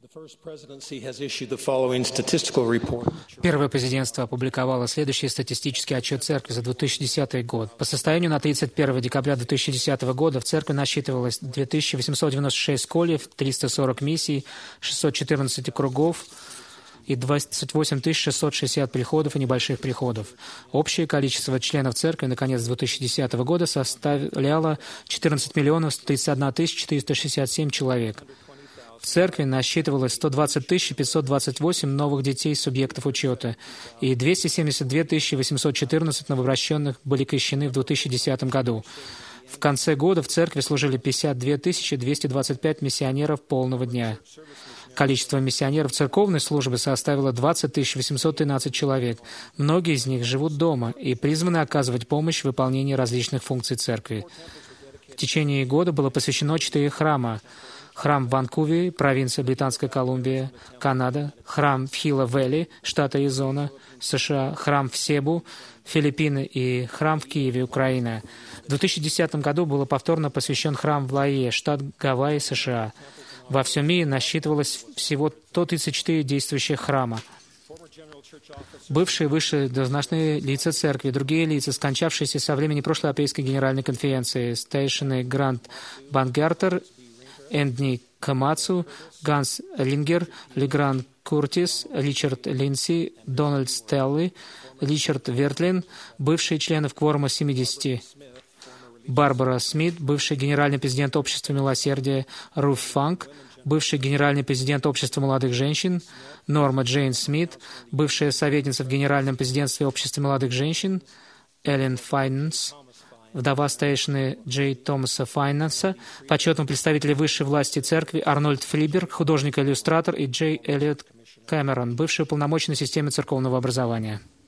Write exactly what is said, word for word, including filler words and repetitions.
Первое президентство опубликовало следующий статистический отчет Церкви за две тысячи десятый год. По состоянию на тридцать первое декабря две тысячи десятого года в Церкви насчитывалось две тысячи восемьсот девяносто шесть сколев, триста сорок миссий, шестьсот четырнадцать округов и двадцать восемь тысяч шестьсот шестьдесят приходов и небольших приходов. Общее количество членов Церкви на конец две тысячи десятого года составляло четырнадцать миллионов сто тридцать одна тысяча четыреста шестьдесят семь человек. В Церкви насчитывалось сто двадцать тысяч пятьсот двадцать восемь новых детей субъектов учета, и двести семьдесят две тысячи восемьсот четырнадцать новообращенных были крещены в две тысячи десятом году. В конце года в Церкви служили пятьдесят две тысячи двести двадцать пять миссионеров полного дня. Количество миссионеров церковной службы составило двадцать тысяч восемьсот тринадцать человек. Многие из них живут дома и призваны оказывать помощь в выполнении различных функций Церкви. В течение года было посвящено четыре храма. Храм в Ванкувере, провинция Британская Колумбия, Канада, храм в Хилла-Вэлли, штат Аризона, США, храм в Себу, Филиппины и храм в Киеве, Украина. В две тысячи десятом году был повторно посвящен храм в Лаи, штат Гавайи, США. Во всем мире насчитывалось всего сто тридцать четыре действующих храма. Бывшие высшие должностные лица Церкви и другие лица, скончавшиеся со времени прошлой апрельской генеральной конференции, старейшины Грант Бангартер, Эндни Камацу, Ганс Рингер, Легран Куртис, Ричард Линси, Дональд Стелли, Ричард Вертлин, бывшие члены кворума семидесяти, Барбара Смит, бывший генеральный президент Общества милосердия, Руф Фанк, бывший генеральный президент Общества молодых женщин, Норма Джейн Смит, бывшая советница в генеральном президентстве Общества молодых женщин, Эллен Файнанс, вдова старейшины Джей Томаса Файнанса, почетный представитель высшей власти Церкви Арнольд Флиберг, художник-иллюстратор, и Джей Эллиот Кэмерон, бывший уполномоченный системы церковного образования.